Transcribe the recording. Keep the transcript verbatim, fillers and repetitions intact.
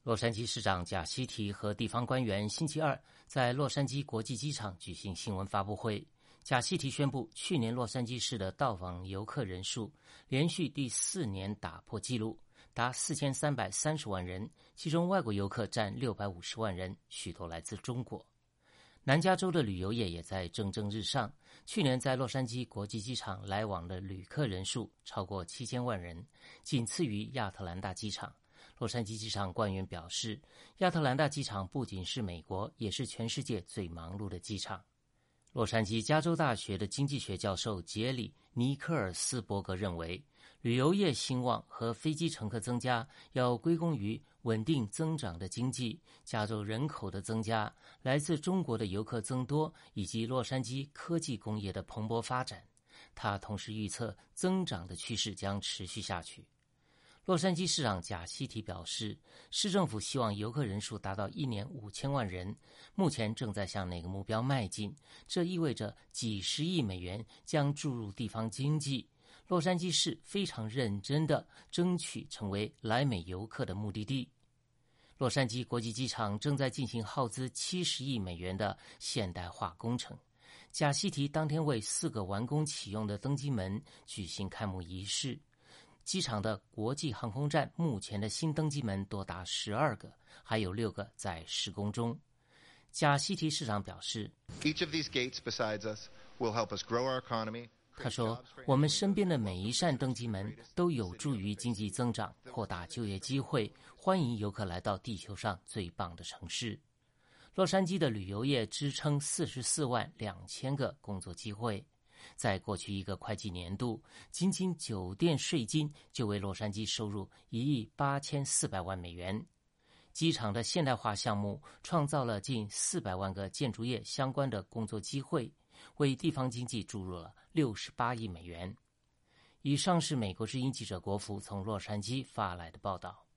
洛杉矶市长贾西提和地方官员星期二在洛杉矶国际机场举行新闻发布会。贾西提宣布，去年洛杉矶市的到访游客人数连续第四年打破纪录，达四千三百三十万人，其中外国游客占六百五十万人，许多来自中国。南加州的旅游业也在蒸蒸日上，去年在洛杉矶国际机场来往的旅客人数超过七千万人，仅次于亚特兰大机场。洛杉矶机场官员表示，亚特兰大机场不仅是美国，也是全世界最忙碌的机场。洛杉矶加州大学的经济学教授杰里·尼科尔斯伯格认为，旅游业兴旺和飞机乘客增加要归功于稳定增长的经济、加州人口的增加、来自中国的游客增多以及洛杉矶科技工业的蓬勃发展。他同时预测增长的趋势将持续下去。洛杉矶市长贾西提表示，市政府希望游客人数达到一年五千万人，目前正在向那个目标迈进，这意味着几十亿美元将注入地方经济。洛杉矶市非常认真地争取成为来美游客的目的地。洛杉矶国际机场正在进行耗资七十亿美元的现代化工程。贾西提当天为四个完工启用的登机门举行开幕仪式。机场的国际航空站目前的新登机门多达十二个，还有六个在施工中。贾西提市长表示， Each of these gates besides us will help us grow our economy. 他说，我们身边的每一扇登机门都有助于经济增长，扩大就业机会，欢迎游客来到地球上最棒的城市。洛杉矶的旅游业支撑四十四万两千个工作机会。在过去一个会计年度，仅仅酒店税金就为洛杉矶收入一亿八千四百万美元。机场的现代化项目创造了近四百万个建筑业相关的工作机会，为地方经济注入了六十八亿美元。以上是美国之音记者国福从洛杉矶发来的报道。